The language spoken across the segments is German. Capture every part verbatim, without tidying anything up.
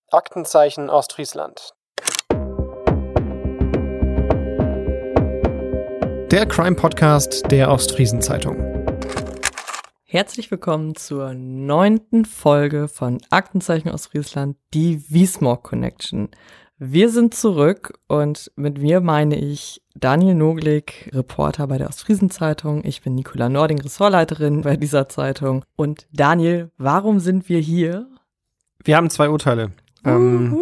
Aktenzeichen Ostfriesland. Der Crime-Podcast der Ostfriesen-Zeitung. Herzlich willkommen zur neunten Folge von Aktenzeichen Ostfriesland, die Wiesmoor Connection. Wir sind zurück und mit mir meine ich Daniel Noglik, Reporter bei der Ostfriesen-Zeitung. Ich bin Nicola Nording, Ressortleiterin bei dieser Zeitung. Und Daniel, warum sind wir hier? Wir haben zwei Urteile. Ähm,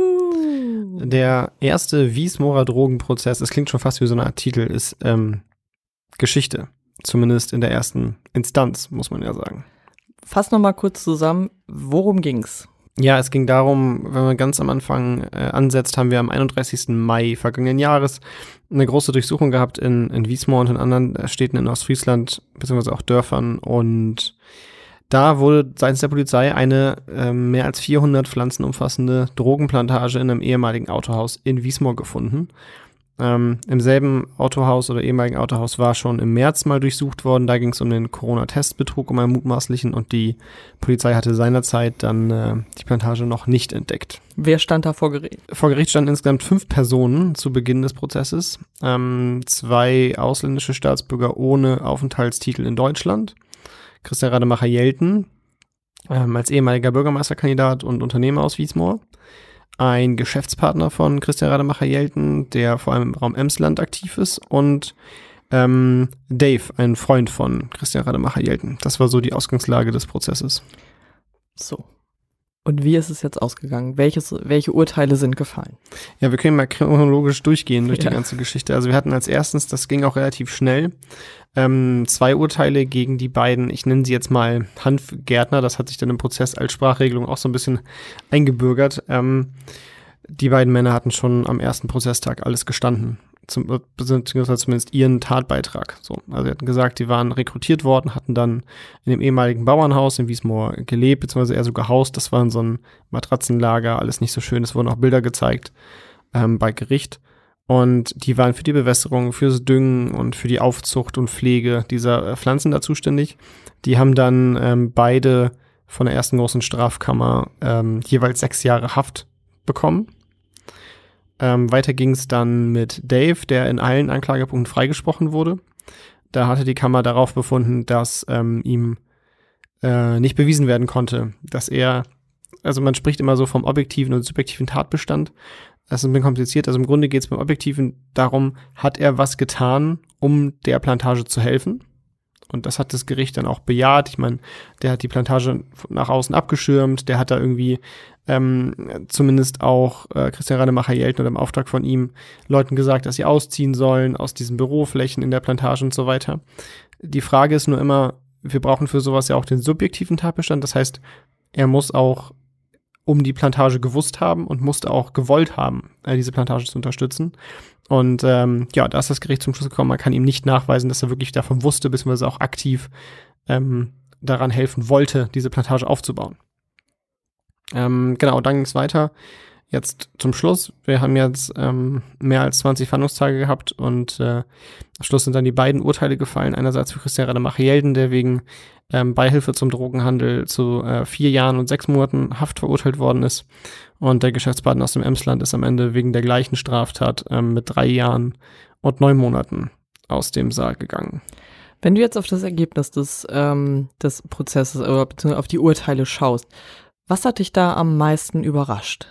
der erste Wiesmoorer Drogenprozess, es klingt schon fast wie so eine Art Titel, ist ähm, Geschichte. Zumindest in der ersten Instanz, muss man ja sagen. Fass noch mal kurz zusammen, worum ging's? Ja, es ging darum, wenn man ganz am Anfang äh, ansetzt, haben wir am einunddreißigsten Mai vergangenen Jahres eine große Durchsuchung gehabt in, in Wiesmoor und in anderen Städten in Ostfriesland, beziehungsweise auch Dörfern. Und da wurde seitens der Polizei eine äh, mehr als vierhundert Pflanzen umfassende Drogenplantage in einem ehemaligen Autohaus in Wiesmoor gefunden. Ähm, Im selben Autohaus oder ehemaligen Autohaus war schon im März mal durchsucht worden. Da ging es um den Corona-Testbetrug, um einen mutmaßlichen, und die Polizei hatte seinerzeit dann äh, die Plantage noch nicht entdeckt. Wer stand da vor Gericht? Vor Gericht standen insgesamt fünf Personen zu Beginn des Prozesses. Ähm, zwei ausländische Staatsbürger ohne Aufenthaltstitel in Deutschland. Christian Rademacher-Jelten ähm, als ehemaliger Bürgermeisterkandidat und Unternehmer aus Wiesmoor. Ein Geschäftspartner von Christian Rademacher-Jelten, der vor allem im Raum Emsland aktiv ist, und ähm, Dave, ein Freund von Christian Rademacher-Jelten. Das war so die Ausgangslage des Prozesses. So. Und wie ist es jetzt ausgegangen? Welches, welche Urteile sind gefallen? Ja, wir können mal chronologisch durchgehen durch ja. die ganze Geschichte. Also wir hatten als erstens, das ging auch relativ schnell, ähm, zwei Urteile gegen die beiden, ich nenne sie jetzt mal Hanfgärtner, das hat sich dann im Prozess als Sprachregelung auch so ein bisschen eingebürgert. Ähm, die beiden Männer hatten schon am ersten Prozesstag alles gestanden. Zum, beziehungsweise zumindest ihren Tatbeitrag. So, also sie hatten gesagt, die waren rekrutiert worden, hatten dann in dem ehemaligen Bauernhaus in Wiesmoor gelebt, beziehungsweise eher sogar gehaust. Das war in so ein Matratzenlager, alles nicht so schön. Es wurden auch Bilder gezeigt ähm, bei Gericht. Und die waren für die Bewässerung, fürs Düngen und für die Aufzucht und Pflege dieser äh, Pflanzen da zuständig. Die haben dann ähm, beide von der ersten großen Strafkammer ähm, jeweils sechs Jahre Haft bekommen. Ähm, weiter ging es dann mit Dave, der in allen Anklagepunkten freigesprochen wurde. Da hatte die Kammer darauf befunden, dass ähm, ihm äh, nicht bewiesen werden konnte, dass er, also man spricht immer so vom objektiven und subjektiven Tatbestand. Das ist ein bisschen kompliziert. Also im Grunde geht es beim Objektiven darum, hat er was getan, um der Plantage zu helfen? Und das hat das Gericht dann auch bejaht. Ich meine, der hat die Plantage nach außen abgeschirmt, der hat da irgendwie ähm, zumindest auch äh, Christian Rademacher-Jelten oder im Auftrag von ihm Leuten gesagt, dass sie ausziehen sollen aus diesen Büroflächen in der Plantage und so weiter. Die Frage ist nur immer, wir brauchen für sowas ja auch den subjektiven Tatbestand. Das heißt, er muss auch um die Plantage gewusst haben und musste auch gewollt haben, äh, diese Plantage zu unterstützen. Und ähm, ja, da ist das Gericht zum Schluss gekommen, man kann ihm nicht nachweisen, dass er wirklich davon wusste, beziehungsweise auch aktiv ähm, daran helfen wollte, diese Plantage aufzubauen. Ähm, genau, dann ging es weiter. Jetzt zum Schluss, wir haben jetzt ähm, mehr als zwanzig Verhandlungstage gehabt und äh, am Schluss sind dann die beiden Urteile gefallen. Einerseits für Christian Rademacher-Jelten, der wegen ähm, Beihilfe zum Drogenhandel zu äh, vier Jahren und sechs Monaten Haft verurteilt worden ist. Und der Geschäftspartner aus dem Emsland ist am Ende wegen der gleichen Straftat ähm, mit drei Jahren und neun Monaten aus dem Saal gegangen. Wenn du jetzt auf das Ergebnis des, ähm, des Prozesses oder beziehungsweise auf die Urteile schaust, was hat dich da am meisten überrascht?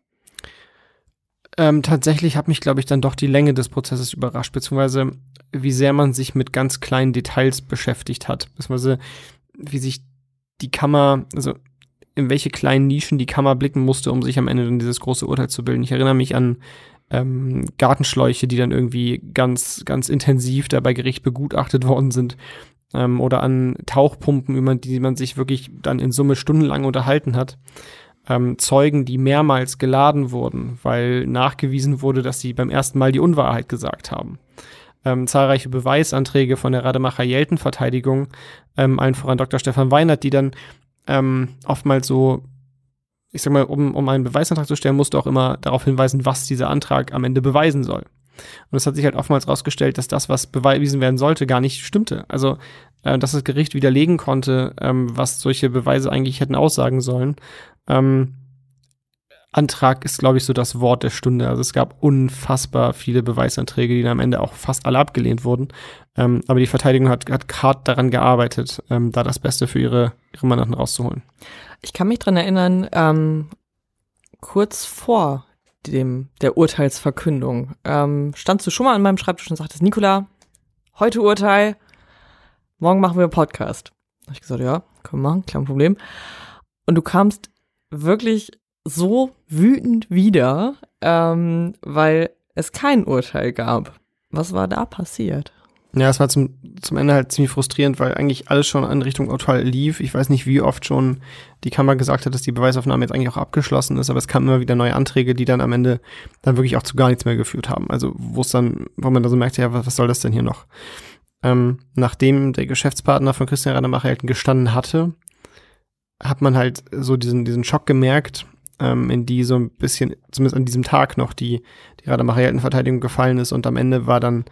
Ähm, tatsächlich hat mich, glaube ich, dann doch die Länge des Prozesses überrascht, beziehungsweise wie sehr man sich mit ganz kleinen Details beschäftigt hat, beziehungsweise wie sich die Kammer, also in welche kleinen Nischen die Kammer blicken musste, um sich am Ende dann dieses große Urteil zu bilden. Ich erinnere mich an ähm, Gartenschläuche, die dann irgendwie ganz, ganz intensiv da bei Gericht begutachtet worden sind, ähm, oder an Tauchpumpen, über die man sich wirklich dann in Summe stundenlang unterhalten hat. Ähm, Zeugen, die mehrmals geladen wurden, weil nachgewiesen wurde, dass sie beim ersten Mal die Unwahrheit gesagt haben. Ähm, zahlreiche Beweisanträge von der Rademacher-Jelten-Verteidigung, ähm, allen voran Doktor Stefan Weinert, die dann ähm, oftmals so, ich sag mal, um, um einen Beweisantrag zu stellen, musst du auch immer darauf hinweisen, was dieser Antrag am Ende beweisen soll. Und es hat sich halt oftmals rausgestellt, dass das, was bewiesen werden sollte, gar nicht stimmte. Also, äh, dass das Gericht widerlegen konnte, ähm, was solche Beweise eigentlich hätten aussagen sollen. Ähm, Beweisantrag ist, glaube ich, so das Wort der Stunde. Also es gab unfassbar viele Beweisanträge, die dann am Ende auch fast alle abgelehnt wurden. Ähm, aber die Verteidigung hat, hat hart daran gearbeitet, ähm, da das Beste für ihre, ihre Mandanten rauszuholen. Ich kann mich dran erinnern, ähm, kurz vor dem der Urteilsverkündung ähm, standst du schon mal an meinem Schreibtisch und sagtest, Nicola, heute Urteil, morgen machen wir einen Podcast. Da habe ich gesagt, ja, können wir machen, kein Problem. Und du kamst wirklich so wütend wieder, ähm, weil es kein Urteil gab. Was war da passiert? Ja, es war zum, zum Ende halt ziemlich frustrierend, weil eigentlich alles schon in Richtung Urteil lief. Ich weiß nicht, wie oft schon die Kammer gesagt hat, dass die Beweisaufnahme jetzt eigentlich auch abgeschlossen ist, aber es kamen immer wieder neue Anträge, die dann am Ende dann wirklich auch zu gar nichts mehr geführt haben. Also wo es dann, wo man da so merkte, ja, was, was soll das denn hier noch? Ähm, nachdem der Geschäftspartner von Christian Rademacher-Hilton gestanden hatte, hat man halt so diesen, diesen Schock gemerkt, ähm, in die so ein bisschen, zumindest an diesem Tag noch, die, die Rademacher-Hilton-Verteidigung gefallen ist und am Ende war dann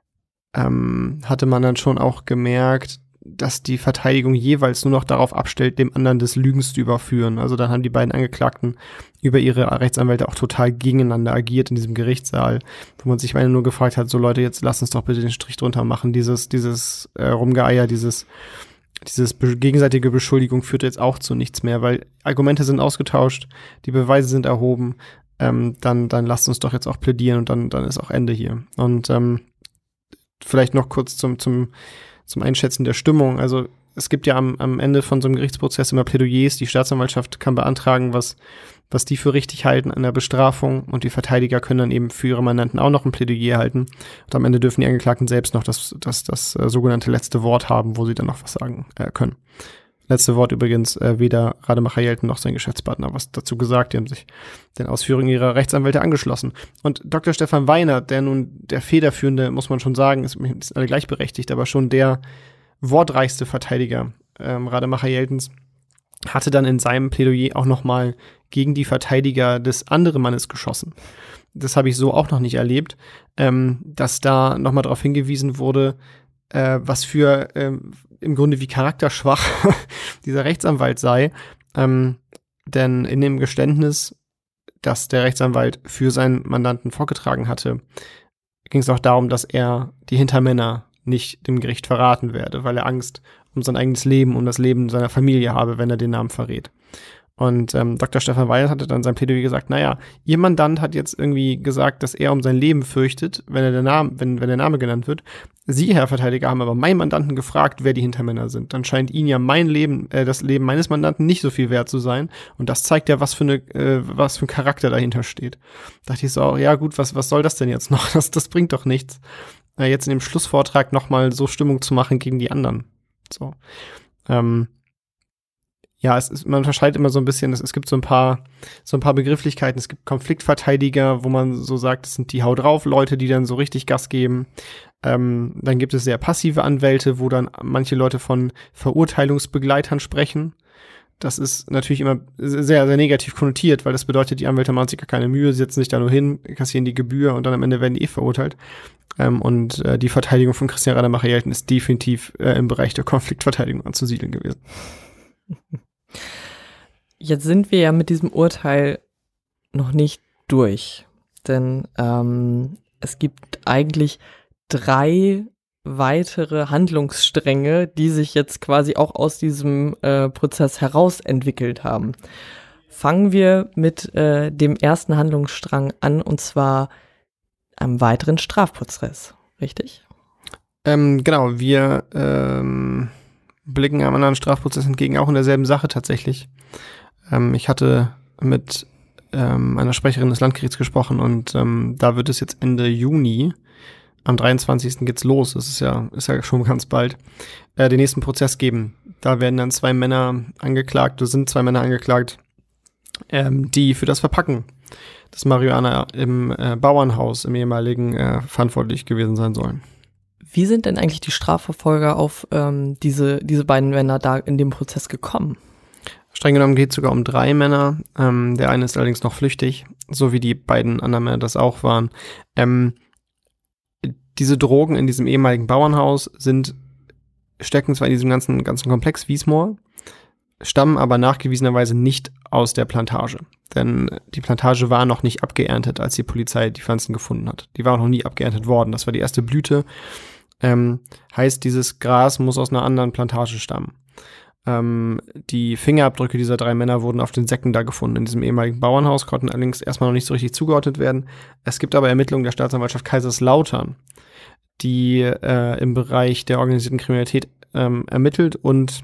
Ähm, hatte man dann schon auch gemerkt, dass die Verteidigung jeweils nur noch darauf abstellt, dem anderen des Lügens zu überführen. Also dann haben die beiden Angeklagten über ihre Rechtsanwälte auch total gegeneinander agiert in diesem Gerichtssaal, wo man sich am Ende nur gefragt hat, so Leute, jetzt lasst uns doch bitte den Strich drunter machen. Dieses, dieses äh, Rumgeeier, dieses, dieses be- gegenseitige Beschuldigung führt jetzt auch zu nichts mehr, weil Argumente sind ausgetauscht, die Beweise sind erhoben, ähm, dann, dann lasst uns doch jetzt auch plädieren und dann, dann ist auch Ende hier. Und ähm, vielleicht noch kurz zum, zum, zum Einschätzen der Stimmung. Also es gibt ja am, am Ende von so einem Gerichtsprozess immer Plädoyers. Die Staatsanwaltschaft kann beantragen, was, was die für richtig halten an der Bestrafung. Und die Verteidiger können dann eben für ihre Mandanten auch noch ein Plädoyer halten. Und am Ende dürfen die Angeklagten selbst noch das, das, das, das äh, sogenannte letzte Wort haben, wo sie dann noch was sagen äh, können. Letzte Wort übrigens, äh, weder Rademacher-Hilton noch sein Geschäftspartner was dazu gesagt. Die haben sich den Ausführungen ihrer Rechtsanwälte angeschlossen. Und Doktor Stefan Weinert, der nun der federführende, muss man schon sagen, ist, ist alle gleichberechtigt, aber schon der wortreichste Verteidiger ähm, Rademacher-Hiltons, hatte dann in seinem Plädoyer auch noch mal gegen die Verteidiger des anderen Mannes geschossen. Das habe ich so auch noch nicht erlebt, ähm, dass da noch mal darauf hingewiesen wurde, äh, was für ähm, im Grunde wie charakterschwach dieser Rechtsanwalt sei. Ähm, denn in dem Geständnis, das der Rechtsanwalt für seinen Mandanten vorgetragen hatte, ging es auch darum, dass er die Hintermänner nicht dem Gericht verraten werde, weil er Angst um sein eigenes Leben, um das Leben seiner Familie habe, wenn er den Namen verrät. Und ähm, Doktor Stefan Weinert hatte dann sein Plädoyer gesagt, naja, Ihr Mandant hat jetzt irgendwie gesagt, dass er um sein Leben fürchtet, wenn er der Name, wenn, wenn der Name genannt wird. Sie, Herr Verteidiger, haben aber meinen Mandanten gefragt, wer die Hintermänner sind. Dann scheint Ihnen ja mein Leben, äh, das Leben meines Mandanten nicht so viel wert zu sein. Und das zeigt ja, was für eine, äh, was für ein Charakter dahinter steht. Da dachte ich so, ja gut, was, was soll das denn jetzt noch? Das, das bringt doch nichts. Äh, jetzt in dem Schlussvortrag nochmal so Stimmung zu machen gegen die anderen. So. Ähm, Ja, es ist, man unterscheidet immer so ein bisschen, es, es gibt so ein paar, so ein paar Begrifflichkeiten. Es gibt Konfliktverteidiger, wo man so sagt, das sind die Hau drauf Leute, die dann so richtig Gas geben. Ähm, dann gibt es sehr passive Anwälte, wo dann manche Leute von Verurteilungsbegleitern sprechen. Das ist natürlich immer sehr, sehr negativ konnotiert, weil das bedeutet, die Anwälte machen sich gar keine Mühe, setzen sich da nur hin, kassieren die Gebühr und dann am Ende werden die eh verurteilt. Ähm, und äh, die Verteidigung von Christian Rademacher-Hilton ist definitiv äh, im Bereich der Konfliktverteidigung anzusiedeln gewesen. Jetzt sind wir ja mit diesem Urteil noch nicht durch, denn ähm, es gibt eigentlich drei weitere Handlungsstränge, die sich jetzt quasi auch aus diesem äh, Prozess heraus entwickelt haben. Fangen wir mit äh, dem ersten Handlungsstrang an, und zwar einem weiteren Strafprozess, richtig? Ähm, genau, wir ähm, blicken einem anderen Strafprozess entgegen, auch in derselben Sache tatsächlich. Ähm, ich hatte mit ähm, einer Sprecherin des Landgerichts gesprochen und ähm, da wird es jetzt Ende Juni, am dreiundzwanzigsten geht's los, das ist ja, ist ja schon ganz bald, äh, den nächsten Prozess geben. Da werden dann zwei Männer angeklagt, oder sind zwei Männer angeklagt, ähm, die für das Verpacken des Marihuana im äh, Bauernhaus im ehemaligen äh, verantwortlich gewesen sein sollen. Wie sind denn eigentlich die Strafverfolger auf ähm, diese, diese beiden Männer da in dem Prozess gekommen? Streng genommen geht es sogar um drei Männer. Ähm, der eine ist allerdings noch flüchtig, so wie die beiden anderen Männer das auch waren. Ähm, diese Drogen in diesem ehemaligen Bauernhaus sind, stecken zwar in diesem ganzen, ganzen Komplex Wiesmoor, stammen aber nachgewiesenerweise nicht aus der Plantage. Denn die Plantage war noch nicht abgeerntet, als die Polizei die Pflanzen gefunden hat. Die war auch noch nie abgeerntet worden. Das war die erste Blüte. Ähm, heißt, dieses Gras muss aus einer anderen Plantage stammen. Ähm, die Fingerabdrücke dieser drei Männer wurden auf den Säcken da gefunden. In diesem ehemaligen Bauernhaus konnten allerdings erstmal noch nicht so richtig zugeordnet werden. Es gibt aber Ermittlungen der Staatsanwaltschaft Kaiserslautern, die äh, im Bereich der organisierten Kriminalität ähm, ermittelt und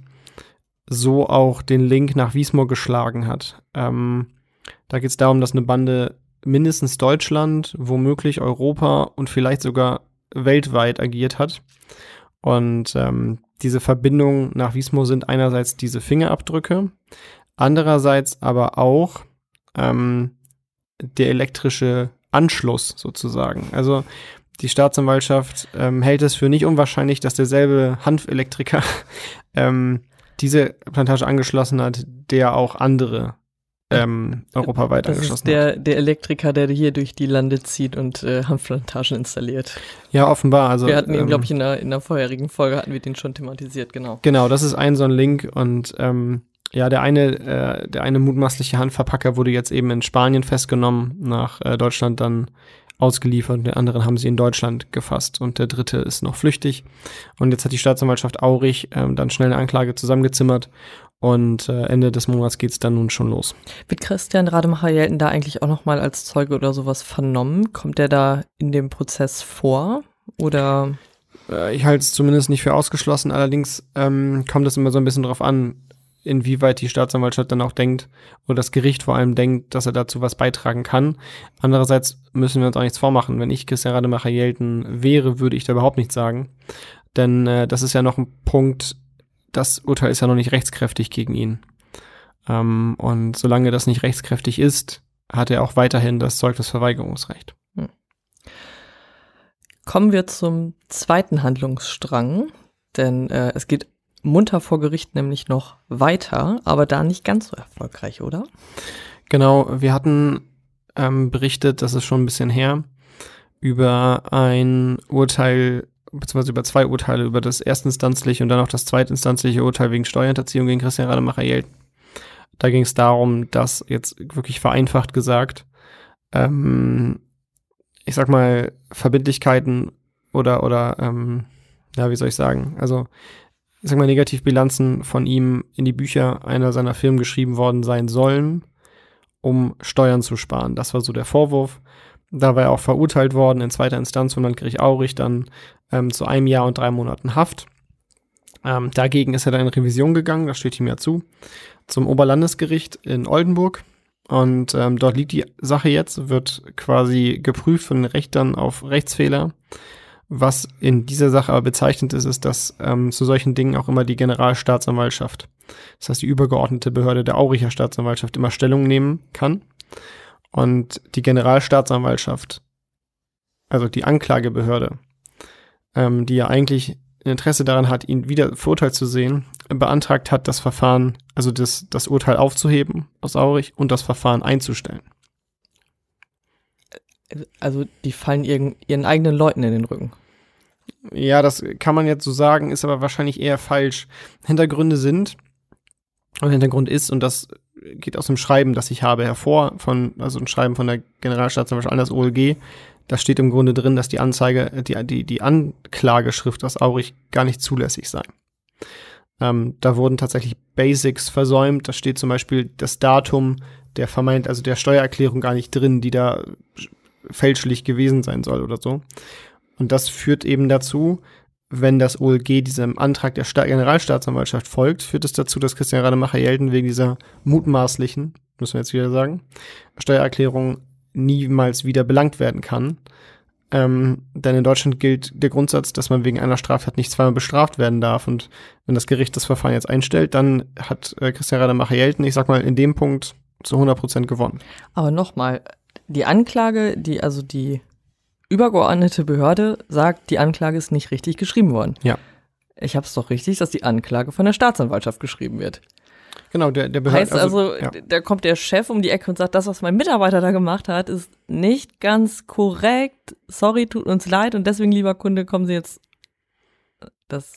so auch den Link nach Wiesmoor geschlagen hat. Ähm, da geht es darum, dass eine Bande mindestens Deutschland, womöglich Europa und vielleicht sogar weltweit agiert hat. Und ähm, diese Verbindungen nach Wiesmoor sind einerseits diese Fingerabdrücke, andererseits aber auch ähm, der elektrische Anschluss sozusagen. Also die Staatsanwaltschaft ähm, hält es für nicht unwahrscheinlich, dass derselbe Hanfelektriker ähm, diese Plantage angeschlossen hat, der auch andere ähm, europaweit das angeschlossen ist der, hat. Der Elektriker, der hier durch die Lande zieht und äh, Hanfplantagen installiert. Ja, offenbar. Also, wir hatten ihn, ähm, glaube ich, in der, in der vorherigen Folge hatten wir den schon thematisiert, genau. Genau, das ist ein so ein Link und ähm, ja, der eine, äh, der eine mutmaßliche Hanfverpacker wurde jetzt eben in Spanien festgenommen, nach äh, Deutschland dann ausgeliefert und den anderen haben sie in Deutschland gefasst und der dritte ist noch flüchtig und jetzt hat die Staatsanwaltschaft Aurich ähm, dann schnell eine Anklage zusammengezimmert und äh, Ende des Monats geht's dann nun schon los. Wird Christian Rademacher-Jelten da eigentlich auch nochmal als Zeuge oder sowas vernommen? Kommt der da in dem Prozess vor oder? Äh, ich halte es zumindest nicht für ausgeschlossen, allerdings ähm, kommt es immer so ein bisschen drauf an, inwieweit die Staatsanwaltschaft dann auch denkt, oder das Gericht vor allem denkt, dass er dazu was beitragen kann. Andererseits müssen wir uns auch nichts vormachen. Wenn ich Christian Rademacher-Jelten wäre, würde ich da überhaupt nichts sagen. Denn äh, das ist ja noch ein Punkt, das Urteil ist ja noch nicht rechtskräftig gegen ihn. Ähm, und solange das nicht rechtskräftig ist, hat er auch weiterhin das Zeugnisverweigerungsrecht. Hm. Kommen wir zum zweiten Handlungsstrang, denn äh, es geht munter vor Gericht nämlich noch weiter, aber da nicht ganz so erfolgreich, oder? Genau, wir hatten ähm, berichtet, das ist schon ein bisschen her, über ein Urteil, beziehungsweise über zwei Urteile, über das erstinstanzliche und dann auch das zweitinstanzliche Urteil wegen Steuerhinterziehung gegen Christian Rademacher-Jelten. Da ging es darum, dass jetzt wirklich vereinfacht gesagt, ähm, ich sag mal, Verbindlichkeiten oder, oder ähm, ja, wie soll ich sagen, also ich sag mal, Negativbilanzen von ihm in die Bücher einer seiner Firmen geschrieben worden sein sollen, um Steuern zu sparen. Das war so der Vorwurf. Da war er auch verurteilt worden in zweiter Instanz vom Landgericht Aurich dann ähm, zu einem Jahr und drei Monaten Haft. Ähm, dagegen ist er dann in Revision gegangen, das steht ihm ja zu, zum Oberlandesgericht in Oldenburg. Und ähm, dort liegt die Sache jetzt, wird quasi geprüft von den Richtern auf Rechtsfehler. Was in dieser Sache aber bezeichnend ist, ist, dass ähm, zu solchen Dingen auch immer die Generalstaatsanwaltschaft, das heißt die übergeordnete Behörde der Auricher Staatsanwaltschaft, immer Stellung nehmen kann. Und die Generalstaatsanwaltschaft, also die Anklagebehörde, ähm, die ja eigentlich Interesse daran hat, ihn wieder verurteilt zu sehen, beantragt hat, das Verfahren, also das, das Urteil aufzuheben aus Aurich und das Verfahren einzustellen. Also die fallen ihren, ihren eigenen Leuten in den Rücken. Ja, das kann man jetzt so sagen, ist aber wahrscheinlich eher falsch. Hintergründe sind, oder Hintergrund ist, und das geht aus dem Schreiben, das ich habe, hervor, von, also ein Schreiben von der Generalstaatsanwaltschaft an das O L G, da steht im Grunde drin, dass die Anzeige, die, die, die Anklageschrift aus Aurich gar nicht zulässig sei. Ähm, da wurden tatsächlich Basics versäumt, da steht zum Beispiel das Datum der vermeint, also der Steuererklärung gar nicht drin, die da fälschlich gewesen sein soll oder so. Und das führt eben dazu, wenn das O L G diesem Antrag der Sta- Generalstaatsanwaltschaft folgt, führt es dazu, dass Christian Rademacher-Jelten wegen dieser mutmaßlichen, müssen wir jetzt wieder sagen, Steuererklärung niemals wieder belangt werden kann. Ähm, denn in Deutschland gilt der Grundsatz, dass man wegen einer Straftat nicht zweimal bestraft werden darf. Und wenn das Gericht das Verfahren jetzt einstellt, dann hat äh, Christian Rademacher-Jelten, ich sag mal, in dem Punkt zu hundert Prozent gewonnen. Aber nochmal, die Anklage, die, also die übergeordnete Behörde sagt, die Anklage ist nicht richtig geschrieben worden. Ja. Ich habe es doch richtig, dass die Anklage von der Staatsanwaltschaft geschrieben wird. Genau, der, der Behörde. Heißt also, also ja. Da kommt der Chef um die Ecke und sagt, das, was mein Mitarbeiter da gemacht hat, ist nicht ganz korrekt. Sorry, tut uns leid und deswegen, lieber Kunde, kommen Sie jetzt. Das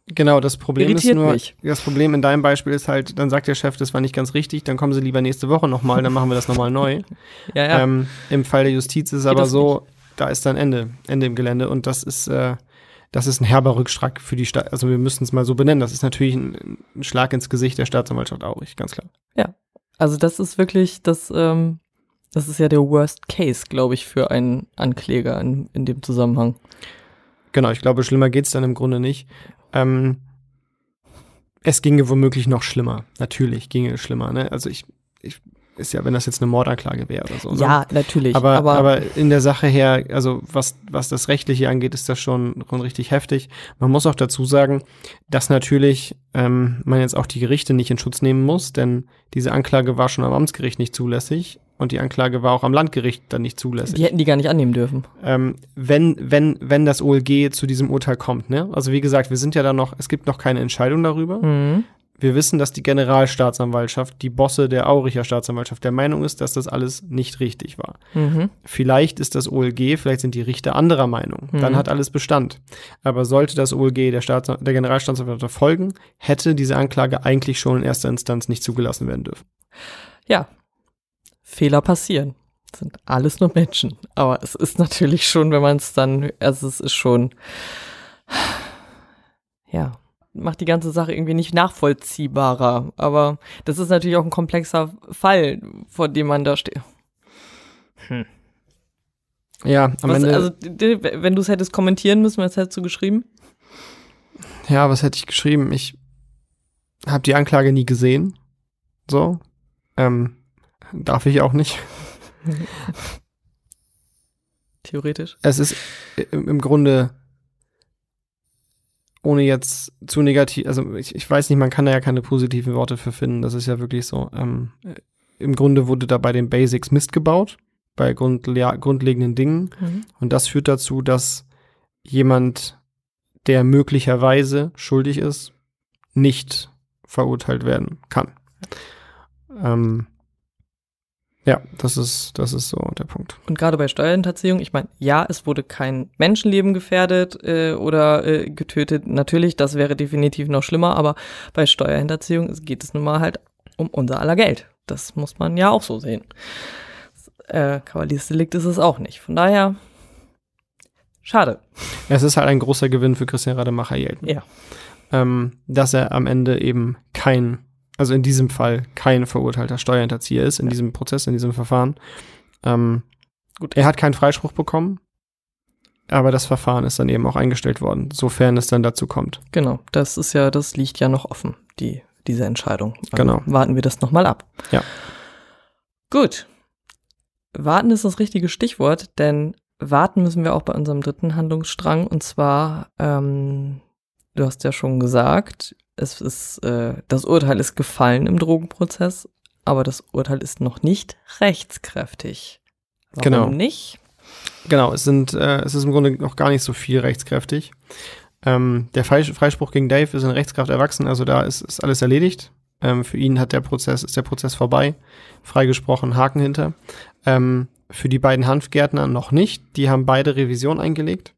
Genau, das Problem ist Irritiert nur, mich. das Problem in deinem Beispiel ist halt, dann sagt der Chef, das war nicht ganz richtig, dann kommen sie lieber nächste Woche nochmal, dann machen wir das nochmal neu. Ja, ja. Ähm, Im Fall der Justiz ist es Geht aber das so, da ist dann Ende, Ende im Gelände und das ist, äh, das ist ein herber Rückschlag für die Stadt, also wir müssen es mal so benennen, das ist natürlich ein, ein Schlag ins Gesicht der Staatsanwaltschaft Aurich, ganz klar. Ja, also das ist wirklich, das, ähm, das ist ja der Worst Case, glaube ich, für einen Ankläger in, in dem Zusammenhang. Genau, ich glaube, schlimmer geht's dann im Grunde nicht. Ähm, es ginge womöglich noch schlimmer. Natürlich ginge es schlimmer. Ne? Also ich, ich, ist ja, wenn das jetzt eine Mordanklage wäre oder so. Ne? Ja, natürlich. Aber, aber, aber in der Sache her, also was, was das Rechtliche angeht, ist das schon, schon richtig heftig. Man muss auch dazu sagen, dass natürlich ähm, man jetzt auch die Gerichte nicht in Schutz nehmen muss, denn diese Anklage war schon am Amtsgericht nicht zulässig und die Anklage war auch am Landgericht dann nicht zulässig. die hätten die gar nicht annehmen dürfen. Ähm, wenn, wenn, wenn das O L G zu diesem Urteil kommt, ne? Also wie gesagt, wir sind ja da noch, es gibt noch keine Entscheidung darüber. Mhm. Wir wissen, dass die Generalstaatsanwaltschaft, die Bosse der Auricher Staatsanwaltschaft der Meinung ist, dass das alles nicht richtig war. Mhm. Vielleicht ist das O L G, vielleicht sind die Richter anderer Meinung. Mhm. Dann hat alles Bestand. Aber sollte das O L G der, Staats der Generalstaatsanwaltschaft folgen, hätte diese Anklage eigentlich schon in erster Instanz nicht zugelassen werden dürfen. Ja, Fehler passieren. Das sind alles nur Menschen. Aber es ist natürlich schon, wenn man es dann, also es ist schon, ja, macht die ganze Sache irgendwie nicht nachvollziehbarer. Aber das ist natürlich auch ein komplexer Fall, vor dem man da steht. Hm. Ja, am Was, Ende. also, d- wenn du es hättest kommentieren müssen, was hättest du geschrieben? Ja, was hätte ich geschrieben? Ich habe die Anklage nie gesehen. So. Ähm, darf ich auch nicht. Theoretisch. Es ist im, im Grunde, ohne jetzt zu negativ, also ich, ich weiß nicht, man kann da ja keine positiven Worte für finden, das ist ja wirklich so. Ähm, im Grunde wurde da bei den Basics Mist gebaut, bei grundle- grundlegenden Dingen. Mhm. Und das führt dazu, dass jemand, der möglicherweise schuldig ist, nicht verurteilt werden kann. Ähm, ja, das ist, das ist so der Punkt. Und gerade bei Steuerhinterziehung, ich meine, ja, es wurde kein Menschenleben gefährdet äh, oder äh, getötet. Natürlich, das wäre definitiv noch schlimmer, aber bei Steuerhinterziehung geht es nun mal halt um unser aller Geld. Das muss man ja auch so sehen. Äh, Kavaliersdelikt ist es auch nicht. Von daher, schade. Es ist halt ein großer Gewinn für Christian Rademacher-Jelten. Ja. Ähm, dass er am Ende eben kein, also in diesem Fall kein verurteilter Steuerhinterzieher ist, in Ja. diesem Prozess, in diesem Verfahren. Ähm, Gut. Er hat keinen Freispruch bekommen, aber das Verfahren ist dann eben auch eingestellt worden, sofern es dann dazu kommt. Genau, das ist ja, das liegt ja noch offen, die, diese Entscheidung. Also Genau. warten wir das nochmal ab. Ja. Gut. Warten ist das richtige Stichwort, denn warten müssen wir auch bei unserem dritten Handlungsstrang. Und zwar, ähm, du hast ja schon gesagt, es ist, äh, das Urteil ist gefallen im Drogenprozess, aber das Urteil ist noch nicht rechtskräftig. Warum Genau. nicht? Genau, es sind, äh, es ist im Grunde noch gar nicht so viel rechtskräftig. Ähm, der Freis- Freispruch gegen Dave ist in Rechtskraft erwachsen, also da ist, ist alles erledigt. Ähm, für ihn hat der Prozess, ist der Prozess vorbei, freigesprochen, Haken hinter. Ähm, für die beiden Hanfgärtner noch nicht. Die haben beide Revision eingelegt.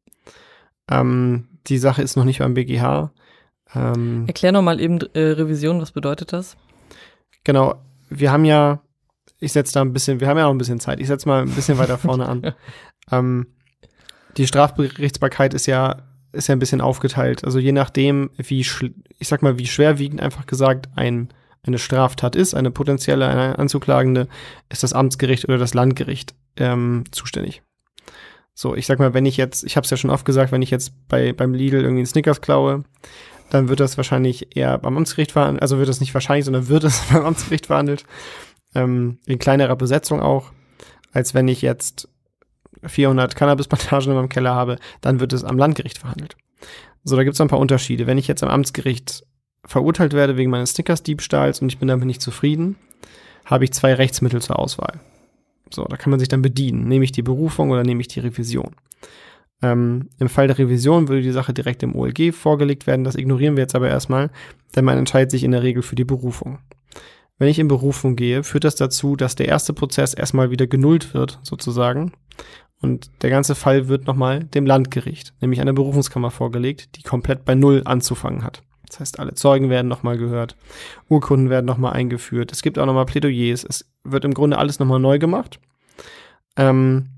Ähm, die Sache ist noch nicht beim B G H. Ähm, Erklär nochmal eben äh, Revision, was bedeutet das? genau, wir haben ja, ich setze da ein bisschen, wir haben ja noch ein bisschen Zeit, ich setze mal ein bisschen weiter vorne an. Ähm, die Strafgerichtsbarkeit ist ja, ist ja ein bisschen aufgeteilt. Also je nachdem, wie, schl- ich sag mal, wie schwerwiegend einfach gesagt ein, eine Straftat ist, eine potenzielle, eine anzuklagende, ist das Amtsgericht oder das Landgericht ähm, zuständig. So, ich sag mal, wenn ich jetzt, ich habe es ja schon oft gesagt, wenn ich jetzt bei beim Lidl irgendwie einen Snickers klaue, dann wird das wahrscheinlich eher beim Amtsgericht verhandelt, also wird das nicht wahrscheinlich, sondern wird es beim Amtsgericht verhandelt, ähm, in kleinerer Besetzung auch, als wenn ich jetzt vierhundert Cannabis-Plantagen in meinem Keller habe, dann wird es am Landgericht verhandelt. So, da gibt es ein paar Unterschiede. Wenn ich jetzt am Amtsgericht verurteilt werde wegen meines Snickers-Diebstahls und ich bin damit nicht zufrieden, habe ich zwei Rechtsmittel zur Auswahl. So, da kann man sich dann bedienen. Nehme ich die Berufung oder nehme ich die Revision? Ähm, Im Fall der Revision würde die Sache direkt im O L G vorgelegt werden. Das ignorieren wir jetzt aber erstmal, denn man entscheidet sich in der Regel für die Berufung. Wenn ich in Berufung gehe, führt das dazu, dass der erste Prozess erstmal wieder genullt wird, sozusagen. Und der ganze Fall wird nochmal dem Landgericht, nämlich einer Berufungskammer vorgelegt, die komplett bei Null anzufangen hat. Das heißt, alle Zeugen werden nochmal gehört, Urkunden werden nochmal eingeführt, es gibt auch nochmal Plädoyers, es wird im Grunde alles nochmal neu gemacht. Ähm,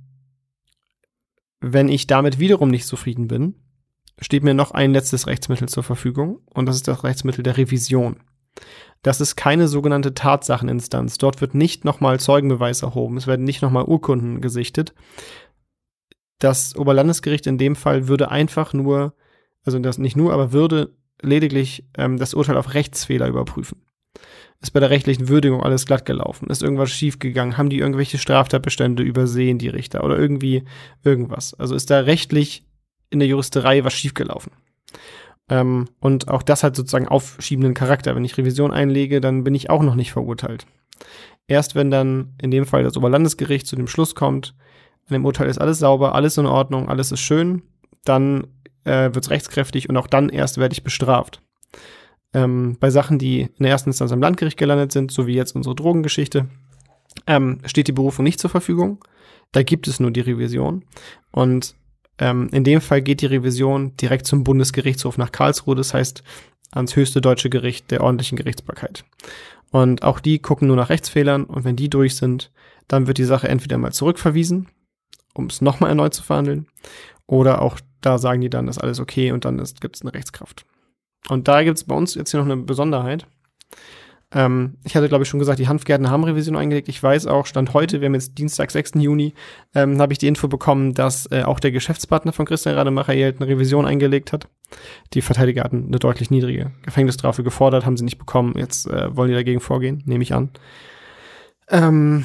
wenn ich damit wiederum nicht zufrieden bin, steht mir noch ein letztes Rechtsmittel zur Verfügung und das ist das Rechtsmittel der Revision. Das ist keine sogenannte Tatsacheninstanz. Dort wird nicht nochmal Zeugenbeweis erhoben, es werden nicht nochmal Urkunden gesichtet. Das Oberlandesgericht in dem Fall würde einfach nur, also das nicht nur, aber würde lediglich ähm, das Urteil auf Rechtsfehler überprüfen. Ist bei der rechtlichen Würdigung alles glatt gelaufen? Ist irgendwas schiefgegangen? Haben die irgendwelche Straftatbestände übersehen, die Richter? Oder irgendwie irgendwas? Also ist da rechtlich in der Juristerei was schiefgelaufen? Ähm, und auch das hat sozusagen aufschiebenden Charakter. Wenn ich Revision einlege, dann bin ich auch noch nicht verurteilt. Erst wenn dann in dem Fall das Oberlandesgericht zu dem Schluss kommt, an dem Urteil ist alles sauber, alles in Ordnung, alles ist schön, dann äh, wird es rechtskräftig und auch dann erst werde ich bestraft. Ähm, bei Sachen, die in der ersten Instanz am Landgericht gelandet sind, so wie jetzt unsere Drogengeschichte, ähm, steht die Berufung nicht zur Verfügung. Da gibt es nur die Revision. Und ähm, in dem Fall geht die Revision direkt zum Bundesgerichtshof nach Karlsruhe, das heißt ans höchste deutsche Gericht der ordentlichen Gerichtsbarkeit. Und auch die gucken nur nach Rechtsfehlern und wenn die durch sind, dann wird die Sache entweder mal zurückverwiesen, um es nochmal erneut zu verhandeln, oder auch da sagen die dann, das ist alles okay und dann gibt es eine Rechtskraft. Und da gibt es bei uns jetzt hier noch eine Besonderheit. Ähm, ich hatte, glaube ich, schon gesagt, die Hanfgärtner haben Revision eingelegt. Ich weiß auch, Stand heute, wir haben jetzt Dienstag, sechsten Juni, ähm, habe ich die Info bekommen, dass äh, auch der Geschäftspartner von Christian Rademacher-Jeldt eine Revision eingelegt hat. Die Verteidiger hatten eine deutlich niedrige Gefängnisstrafe gefordert, haben sie nicht bekommen. Jetzt äh, wollen die dagegen vorgehen, nehme ich an. Ähm,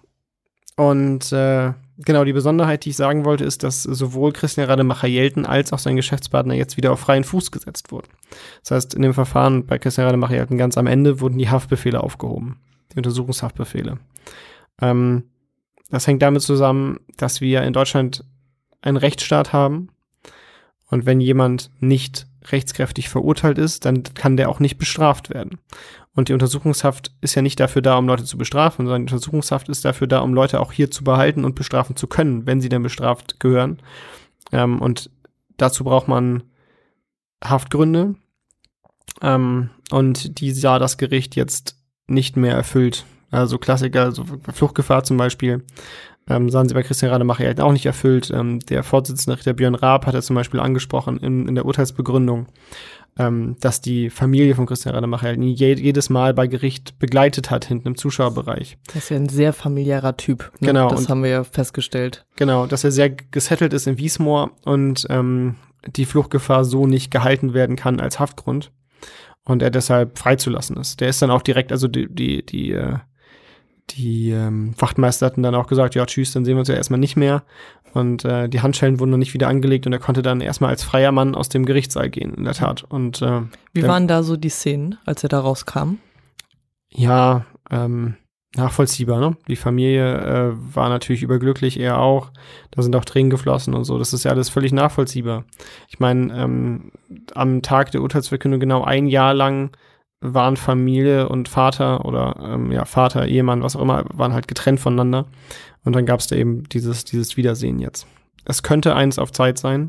und äh, genau, die Besonderheit, die ich sagen wollte, ist, dass sowohl Christian Rademacher-Jelten als auch sein Geschäftspartner jetzt wieder auf freien Fuß gesetzt wurden. Das heißt, in dem Verfahren bei Christian Rademacher-Jelten ganz am Ende wurden die Haftbefehle aufgehoben, die Untersuchungshaftbefehle. Ähm, das hängt damit zusammen, dass wir in Deutschland einen Rechtsstaat haben und wenn jemand nicht rechtskräftig verurteilt ist, dann kann der auch nicht bestraft werden. Und die Untersuchungshaft ist ja nicht dafür da, um Leute zu bestrafen, sondern die Untersuchungshaft ist dafür da, um Leute auch hier zu behalten und bestrafen zu können, wenn sie dann bestraft gehören. Ähm, und dazu braucht man Haftgründe. Ähm, und die sah das Gericht jetzt nicht mehr erfüllt. Also Klassiker, also Fluchtgefahr zum Beispiel, ähm, sahen sie bei Christian Rademacher auch nicht erfüllt. Ähm, der Vorsitzende Richter Björn Raab hat er zum Beispiel angesprochen in, in der Urteilsbegründung, ähm, dass die Familie von Christian Rademacher ihn je, jedes Mal bei Gericht begleitet hat, hinten im Zuschauerbereich. Das ist ja ein sehr familiärer Typ. Ne? Genau. Das und, haben wir ja festgestellt. Genau, dass er sehr gesettelt ist in Wiesmoor und ähm, die Fluchtgefahr so nicht gehalten werden kann als Haftgrund und er deshalb freizulassen ist. Der ist dann auch direkt, also die, die, die, äh, die ähm, Wachtmeister hatten dann auch gesagt, ja tschüss, dann sehen wir uns ja erstmal nicht mehr. Und äh, die Handschellen wurden noch nicht wieder angelegt und er konnte dann erstmal als freier Mann aus dem Gerichtssaal gehen, in der Tat. Und äh, Wie der, waren da so die Szenen, als er da rauskam? Ja, ähm, nachvollziehbar, ne? Die Familie äh, war natürlich überglücklich, er auch. Da sind auch Tränen geflossen und so. Das ist ja alles völlig nachvollziehbar. Ich meine, ähm, am Tag der Urteilsverkündung genau ein Jahr lang waren Familie und Vater oder ähm, ja Vater, Ehemann, was auch immer, waren halt getrennt voneinander. Und dann gab es da eben dieses, dieses Wiedersehen jetzt. Es könnte eins auf Zeit sein,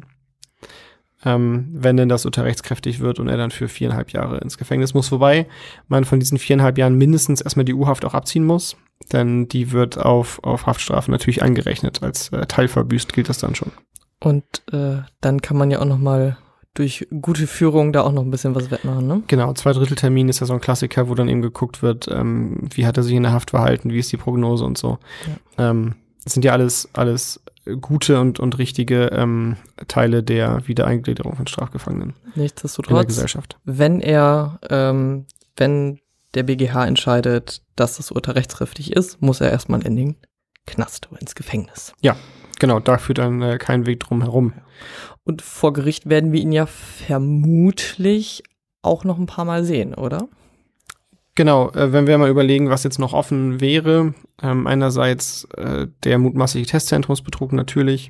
ähm, wenn denn das Urteil rechtskräftig wird und er dann für viereinhalb Jahre ins Gefängnis muss. Wobei man von diesen viereinhalb Jahren mindestens erstmal die U-Haft auch abziehen muss, denn die wird auf, auf Haftstrafen natürlich angerechnet. Als äh, teilverbüßt gilt das dann schon. Und äh, dann kann man ja auch noch mal durch gute Führung da auch noch ein bisschen was wettmachen, ne? Genau, Zweidritteltermin ist ja so ein Klassiker, wo dann eben geguckt wird, ähm, wie hat er sich in der Haft verhalten, wie ist die Prognose und so. Ja. Ähm, das sind ja alles, alles gute und, und richtige ähm, Teile der Wiedereingliederung von Strafgefangenen. Nichtsdestotrotz, in der Gesellschaft. Wenn er, ähm, wenn der B G H entscheidet, dass das Urteil rechtskräftig ist, muss er erstmal in den Knast oder ins Gefängnis. Ja, genau, da führt dann äh, kein Weg drum herum. Und vor Gericht werden wir ihn ja vermutlich auch noch ein paar Mal sehen, oder? Genau, äh, wenn wir mal überlegen, was jetzt noch offen wäre, ähm, einerseits äh, der mutmaßliche Testzentrumsbetrug natürlich,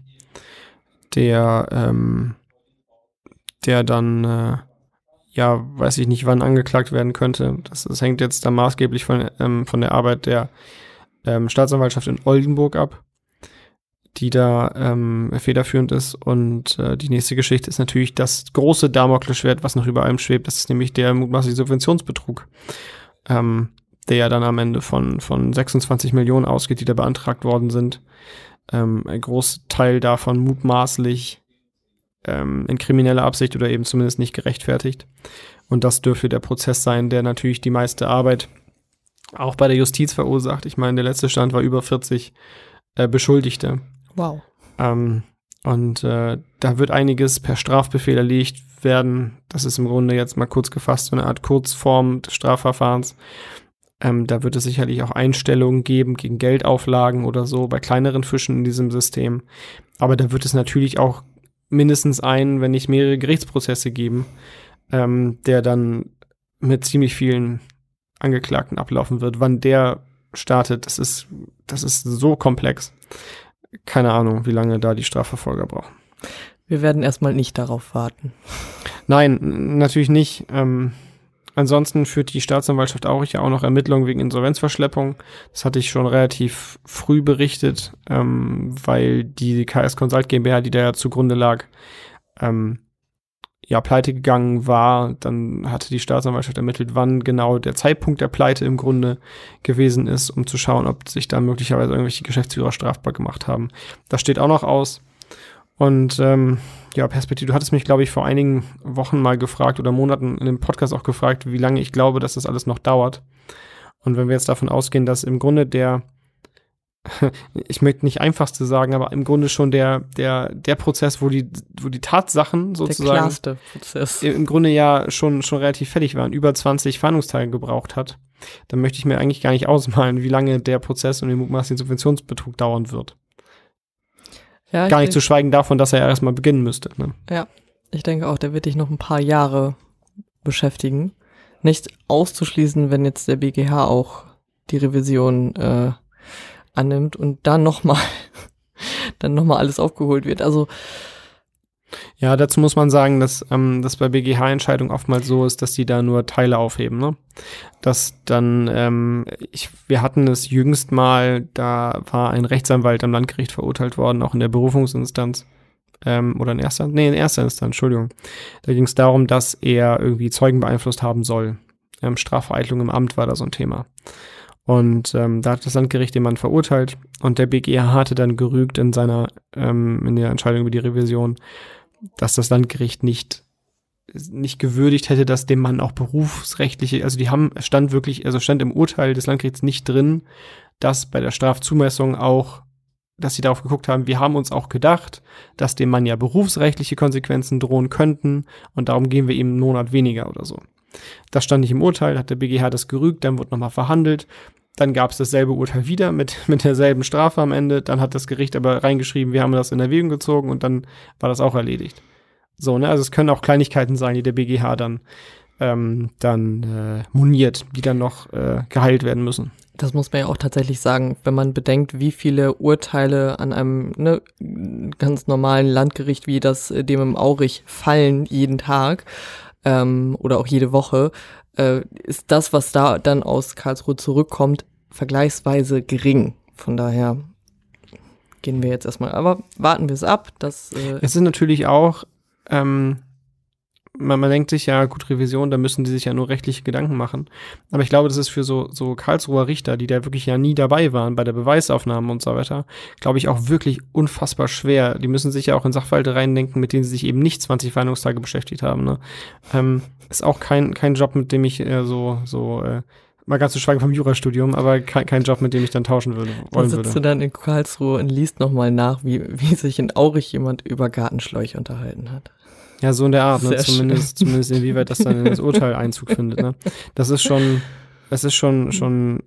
der, ähm, der dann, äh, ja, weiß ich nicht, wann angeklagt werden könnte. Das, das hängt jetzt da maßgeblich von, ähm, von der Arbeit der ähm, Staatsanwaltschaft in Oldenburg ab. die da ähm, federführend ist. Und äh, die nächste Geschichte ist natürlich das große Damoklesschwert, was noch über allem schwebt. Das ist nämlich der mutmaßliche Subventionsbetrug, ähm, der ja dann am Ende von, von sechsundzwanzig Millionen ausgeht, die da beantragt worden sind. Ähm, ein Großteil davon mutmaßlich ähm, in krimineller Absicht oder eben zumindest nicht gerechtfertigt. Und das dürfte der Prozess sein, der natürlich die meiste Arbeit auch bei der Justiz verursacht. Ich meine, der letzte Stand war über vierzig äh, Beschuldigte. Wow. Ähm, und äh, da wird einiges per Strafbefehl erlegt werden. Das ist im Grunde jetzt mal kurz gefasst so eine Art Kurzform des Strafverfahrens. Ähm, da wird es sicherlich auch Einstellungen geben gegen Geldauflagen oder so bei kleineren Fischen in diesem System. Aber da wird es natürlich auch mindestens einen, wenn nicht mehrere Gerichtsprozesse geben, ähm, der dann mit ziemlich vielen Angeklagten ablaufen wird. Wann der startet, das ist, das ist so komplex. Keine Ahnung, wie lange da die Strafverfolger brauchen. Wir werden erstmal nicht darauf warten. Nein, natürlich nicht. Ähm, ansonsten führt die Staatsanwaltschaft auch ja auch noch Ermittlungen wegen Insolvenzverschleppung. Das hatte ich schon relativ früh berichtet, ähm, weil die K S Consult GmbH, die da ja zugrunde lag, ähm, ja, pleite gegangen war. Dann hatte die Staatsanwaltschaft ermittelt, wann genau der Zeitpunkt der Pleite im Grunde gewesen ist, um zu schauen, ob sich da möglicherweise irgendwelche Geschäftsführer strafbar gemacht haben. Das steht auch noch aus. Und ähm, ja, Perspektive, du hattest mich, glaube ich, vor einigen Wochen mal gefragt oder Monaten in dem Podcast auch gefragt, wie lange ich glaube, dass das alles noch dauert. Und wenn wir jetzt davon ausgehen, dass im Grunde der ich möchte nicht einfachste sagen, aber im Grunde schon der, der, der Prozess, wo die, wo die Tatsachen sozusagen der klarste Prozess. im Grunde ja schon, schon relativ fertig waren, über zwanzig Fahndungstage gebraucht hat, dann möchte ich mir eigentlich gar nicht ausmalen, wie lange der Prozess und den mutmaßlichen Subventionsbetrug dauern wird. Ja, gar nicht zu schweigen davon, dass er ja erstmal beginnen müsste. Ne? Ja, ich denke auch, der wird dich noch ein paar Jahre beschäftigen. Nicht auszuschließen, wenn jetzt der B G H auch die Revision äh, annimmt und dann nochmal dann noch mal alles aufgeholt wird. Also ja, dazu muss man sagen, dass ähm, das bei B G H-Entscheidungen oftmals so ist, dass die da nur Teile aufheben, ne? Dass dann, ähm, ich, wir hatten es jüngst mal, da war ein Rechtsanwalt am Landgericht verurteilt worden, auch in der Berufungsinstanz, ähm, oder in erster, nee, in erster Instanz, Entschuldigung. Da ging es darum, dass er irgendwie Zeugen beeinflusst haben soll. Ähm, Strafvereitlung im Amt war da so ein Thema. Und ähm, da hat das Landgericht den Mann verurteilt und der B G H hatte dann gerügt in seiner, ähm, in der Entscheidung über die Revision, dass das Landgericht nicht, nicht gewürdigt hätte, dass dem Mann auch berufsrechtliche, also die haben, stand wirklich, also stand im Urteil des Landgerichts nicht drin, dass bei der Strafzumessung auch, dass sie darauf geguckt haben, wir haben uns auch gedacht, dass dem Mann ja berufsrechtliche Konsequenzen drohen könnten und darum geben wir ihm einen Monat weniger oder so. Das stand nicht im Urteil, hat der B G H das gerügt, dann wurde nochmal verhandelt. Dann gab es dasselbe Urteil wieder mit, mit derselben Strafe am Ende. Dann hat das Gericht aber reingeschrieben, wir haben das in Erwägung gezogen und dann war das auch erledigt. So, ne, also es können auch Kleinigkeiten sein, die der B G H dann, ähm, dann äh, moniert, die dann noch äh, geheilt werden müssen. Das muss man ja auch tatsächlich sagen, wenn man bedenkt, wie viele Urteile an einem ne, ganz normalen Landgericht wie das dem im Aurich fallen jeden Tag ähm, oder auch jede Woche, äh, ist das, was da dann aus Karlsruhe zurückkommt, vergleichsweise gering. Von daher gehen wir jetzt erstmal, aber warten wir es ab. Dass, äh es ist natürlich auch, ähm, man, man denkt sich ja, gut, Revision, da müssen die sich ja nur rechtliche Gedanken machen. Aber ich glaube, das ist für so, so Karlsruher Richter, die da wirklich ja nie dabei waren bei der Beweisaufnahme und so weiter, glaube ich auch wirklich unfassbar schwer. Die müssen sich ja auch in Sachverhalte reindenken, mit denen sie sich eben nicht zwanzig Verhandlungstage beschäftigt haben. Ne? Ähm, ist auch kein, kein Job, mit dem ich äh, so, so äh, mal ganz zu schweigen vom Jurastudium, aber kein, kein Job, mit dem ich dann tauschen würde, wollen dann sitzt würde. Du dann in Karlsruhe und liest nochmal nach, wie, wie sich in Aurich jemand über Gartenschläuche unterhalten hat. Ja, so in der Art, ne? Zumindest, schön. zumindest inwieweit das dann in das Urteil Einzug findet, ne? Das ist schon, es ist schon, schon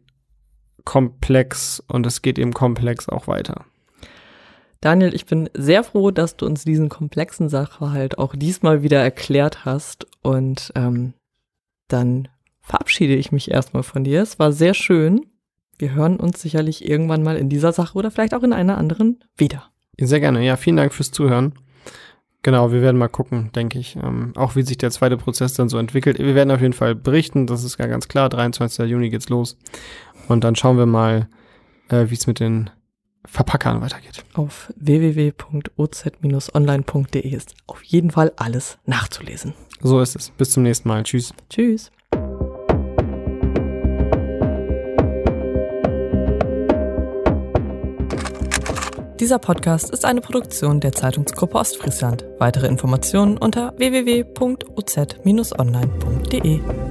komplex und es geht eben komplex auch weiter. Daniel, ich bin sehr froh, dass du uns diesen komplexen Sachverhalt auch diesmal wieder erklärt hast und ähm, dann verabschiede ich mich erstmal von dir. Es war sehr schön. Wir hören uns sicherlich irgendwann mal in dieser Sache oder vielleicht auch in einer anderen wieder. Sehr gerne. Ja, vielen Dank fürs Zuhören. Genau, wir werden mal gucken, denke ich, ähm, auch wie sich der zweite Prozess dann so entwickelt. Wir werden auf jeden Fall berichten, das ist ja ganz klar, dreiundzwanzigsten Juni geht's los. Und dann schauen wir mal, äh, wie es mit den Verpackern weitergeht. Auf w w w punkt o z Bindestrich online punkt d e ist auf jeden Fall alles nachzulesen. So ist es. Bis zum nächsten Mal. Tschüss. Tschüss. Dieser Podcast ist eine Produktion der Zeitungsgruppe Ostfriesland. Weitere Informationen unter w w w punkt o z Bindestrich online punkt d e.